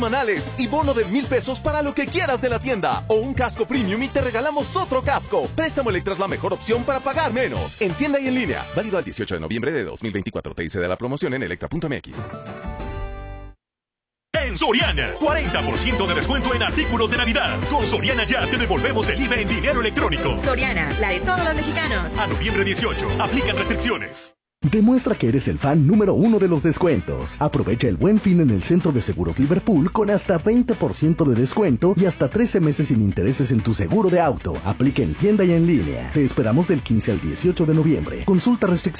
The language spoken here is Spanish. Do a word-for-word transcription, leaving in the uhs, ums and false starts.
semanales y bono de mil pesos para lo que quieras de la tienda. O un casco premium y te regalamos otro casco. Préstamo Electra es la mejor opción para pagar menos. En tienda y en línea. Válido al dieciocho de noviembre de dos mil veinticuatro. Te dice de la promoción en electra punto m x. En Soriana, cuarenta por ciento de descuento en artículos de Navidad. Con Soriana ya te devolvemos el I V A en dinero electrónico. Soriana, la de todos los mexicanos. A noviembre dieciocho, aplican restricciones. Demuestra que eres el fan número uno de los descuentos. Aprovecha el Buen Fin en el Centro de Seguros Liverpool con hasta veinte por ciento de descuento y hasta trece meses sin intereses en tu seguro de auto. Aplica en tienda y en línea. Te esperamos del quince al dieciocho de noviembre. Consulta restricciones.